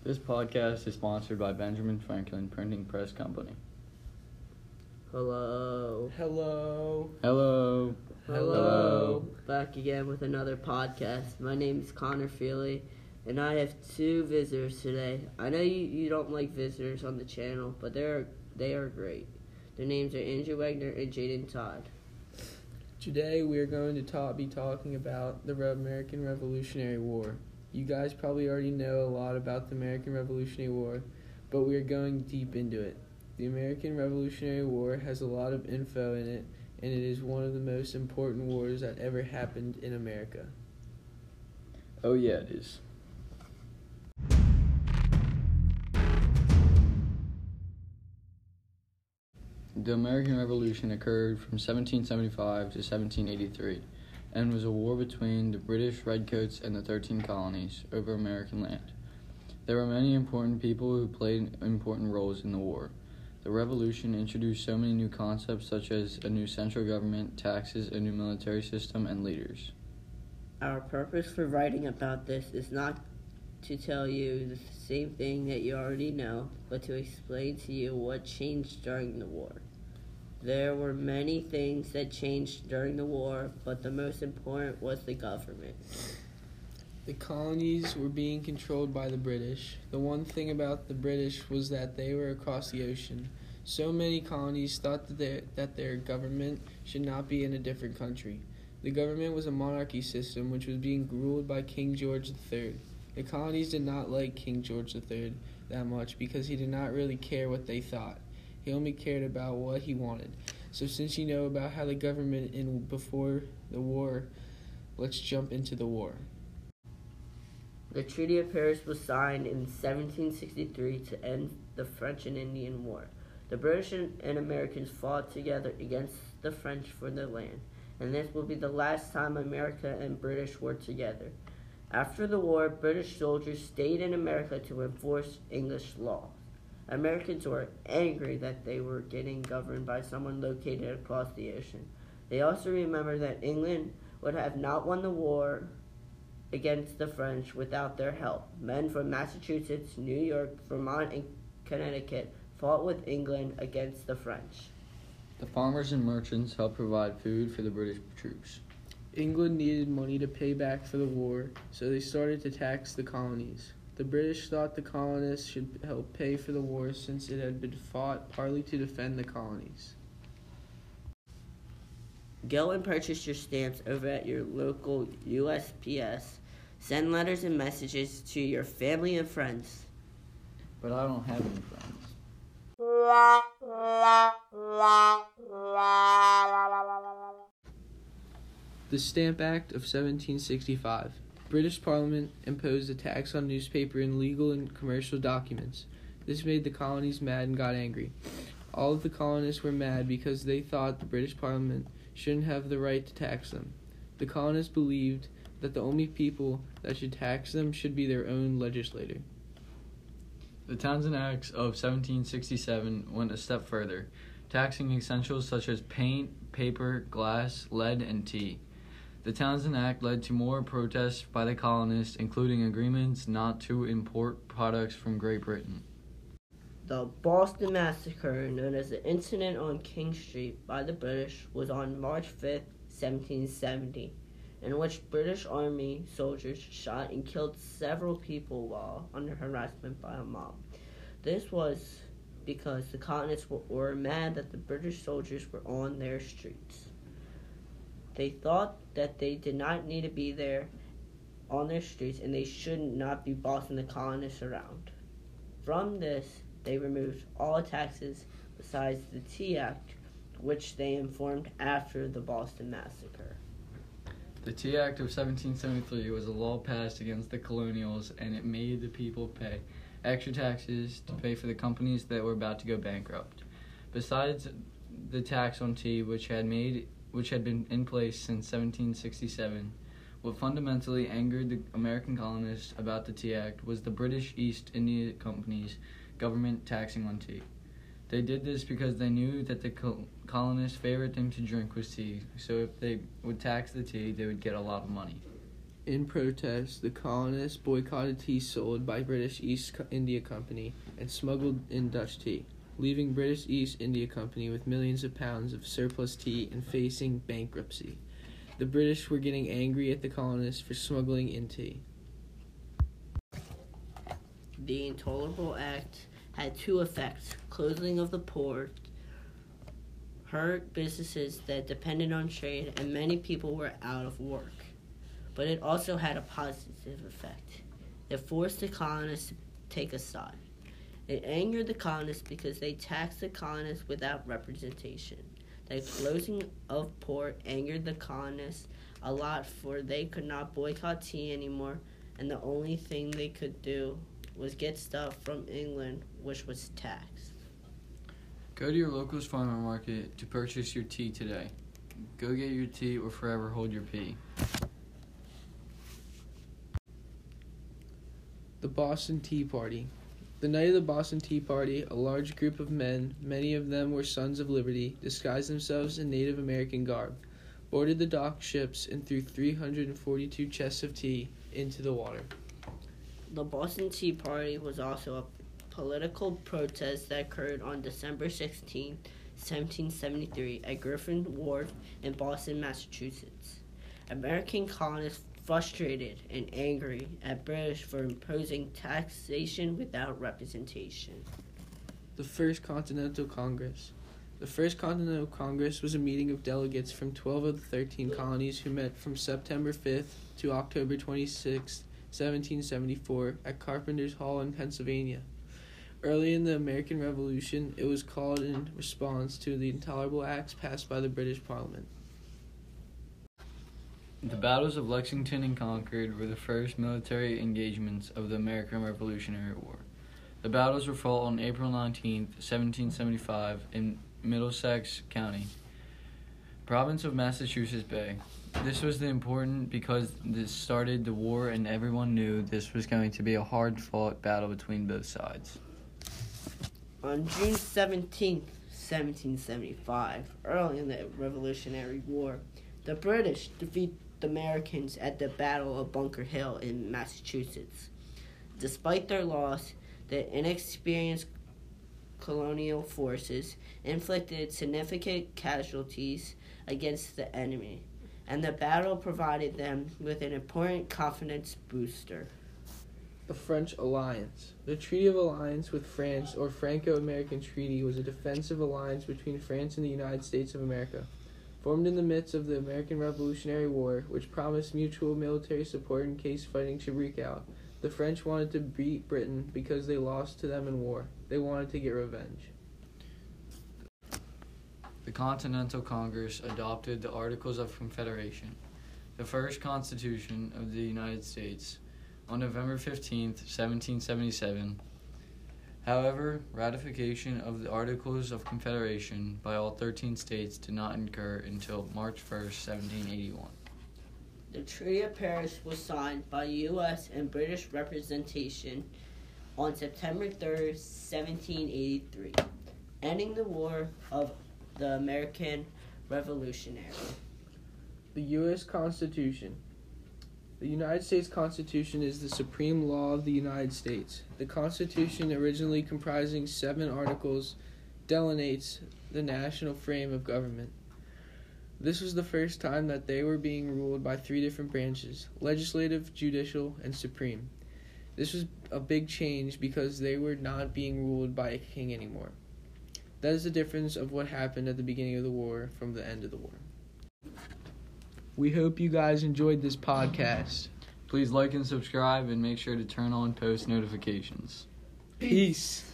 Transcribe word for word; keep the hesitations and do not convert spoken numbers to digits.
This podcast is sponsored by Benjamin Franklin Printing Press Company. Hello. Hello. Hello. Hello. Back again with another podcast. My name is Connor Feely, and I have two visitors today. I know you, you don't like visitors on the channel, but they're they are great. Their names are Andrew Wagner and Jaden Todd. Today we are going to talk, be talking about the Re- American Revolutionary War. You guys probably already know a lot about the American Revolutionary War, but we are going deep into it. The American Revolutionary War has a lot of info in it, and it is one of the most important wars that ever happened in America. Oh yeah, it is. The American Revolution occurred from seventeen seventy-five to seventeen eighty-three and was a war between the British Redcoats and the thirteen colonies over American land. There were many important people who played important roles in the war. The Revolution introduced so many new concepts such as a new central government, taxes, a new military system, and leaders. Our purpose for writing about this is not to tell you the same thing that you already know, but to explain to you what changed during the war. There were many things that changed during the war, but the most important was the government. The colonies were being controlled by the British. The one thing about the British was that they were across the ocean. So many colonies thought that their, that their government should not be in a different country. The government was a monarchy system which was being ruled by King George the Third. The colonies did not like King George the Third that much because he did not really care what they thought. He only cared about what he wanted. So since you know about how the government in before the war, let's jump into the war. The Treaty of Paris was signed in seventeen sixty-three to end the French and Indian War. The British and Americans fought together against the French for their land, and this will be the last time America and British were together. After the war, British soldiers stayed in America to enforce English law. Americans were angry that they were getting governed by someone located across the ocean. They also remembered that England would have not won the war against the French without their help. Men from Massachusetts, New York, Vermont, and Connecticut fought with England against the French. The farmers and merchants helped provide food for the British troops. England needed money to pay back for the war, so they started to tax the colonies. The British thought the colonists should help pay for the war since it had been fought partly to defend the colonies. Go and purchase your stamps over at your local U S P S. Send letters and messages to your family and friends. But I don't have any friends. The Stamp Act of seventeen sixty-five. British Parliament imposed a tax on newspaper and legal and commercial documents. This made the colonies mad and got angry. All of the colonists were mad because they thought the British Parliament shouldn't have the right to tax them. The colonists believed that the only people that should tax them should be their own legislator. The Townshend Acts of seventeen sixty-seven went a step further, taxing essentials such as paint, paper, glass, lead, and tea. The Townshend Act led to more protests by the colonists, including agreements not to import products from Great Britain. The Boston Massacre, known as the Incident on King Street by the British, was on March fifth, seventeen seventy, in which British Army soldiers shot and killed several people while under harassment by a mob. This was because the colonists were, were mad that the British soldiers were on their streets. They thought that they did not need to be there on their streets and they should not be bossing the colonists around. From this, they removed all taxes besides the Tea Act, which they informed after the Boston Massacre. The Tea Act of seventeen seventy-three was a law passed against the colonials, and it made the people pay extra taxes to pay for the companies that were about to go bankrupt. Besides the tax on tea, which had made which had been in place since seventeen sixty-seven, what fundamentally angered the American colonists about the Tea Act was the British East India Company's government taxing on tea. They did this because they knew that the col- colonists' favorite thing to drink was tea, so if they would tax the tea, they would get a lot of money. In protest, the colonists boycotted tea sold by British East India Company and smuggled in Dutch tea, leaving British East India Company with millions of pounds of surplus tea and facing bankruptcy. The British were getting angry at the colonists for smuggling in tea. The Intolerable Act had two effects: closing of the port hurt businesses that depended on trade, and many people were out of work. But it also had a positive effect. It forced the colonists to take a side. It angered the colonists because they taxed the colonists without representation. The closing of port angered the colonists a lot, for they could not boycott tea anymore, and the only thing they could do was get stuff from England, which was taxed. Go to your local farmer market to purchase your tea today. Go get your tea or forever hold your pee. The Boston Tea Party. The night of the Boston Tea Party, a large group of men, many of them were Sons of Liberty, disguised themselves in Native American garb, boarded the dock ships, and threw three hundred forty-two chests of tea into the water. The Boston Tea Party was also a political protest that occurred on December sixteenth, seventeen seventy-three, at Griffin Wharf in Boston, Massachusetts. American colonists, frustrated and angry at British for imposing taxation without representation. The First Continental Congress. The First Continental Congress was a meeting of delegates from twelve of the thirteen colonies who met from September fifth to October twenty-sixth, seventeen seventy-four, at Carpenter's Hall in Pennsylvania. Early in the American Revolution, it was called in response to the Intolerable Acts passed by the British Parliament. The battles of Lexington and Concord were the first military engagements of the American Revolutionary War. The battles were fought on April nineteenth, seventeen seventy-five, in Middlesex County, province of Massachusetts Bay. This was the important because this started the war, and everyone knew this was going to be a hard-fought battle between both sides. On June seventeenth, seventeen seventy-five, early in the Revolutionary War, the British defeated the Americans at the Battle of Bunker Hill in Massachusetts. Despite their loss, the inexperienced colonial forces inflicted significant casualties against the enemy, and the battle provided them with an important confidence booster. The French Alliance. The Treaty of Alliance with France, or Franco-American Treaty, was a defensive alliance between France and the United States of America, formed in the midst of the American Revolutionary War, which promised mutual military support in case fighting should break out. The French wanted to beat Britain because they lost to them in war. They wanted to get revenge. The Continental Congress adopted the Articles of Confederation, the first Constitution of the United States, on November fifteenth, seventeen seventy-seven. However, ratification of the Articles of Confederation by all thirteen states did not occur until March first, seventeen eighty-one. The Treaty of Paris was signed by U S and British representation on September third, seventeen eighty-three, ending the War of the American Revolutionary. The U S Constitution. The United States Constitution is the supreme law of the United States. The Constitution, originally comprising seven articles, delineates the national frame of government. This was the first time that they were being ruled by three different branches: legislative, judicial, and supreme. This was a big change because they were not being ruled by a king anymore. That is the difference of what happened at the beginning of the war from the end of the war. We hope you guys enjoyed this podcast. Please like and subscribe and make sure to turn on post notifications. Peace.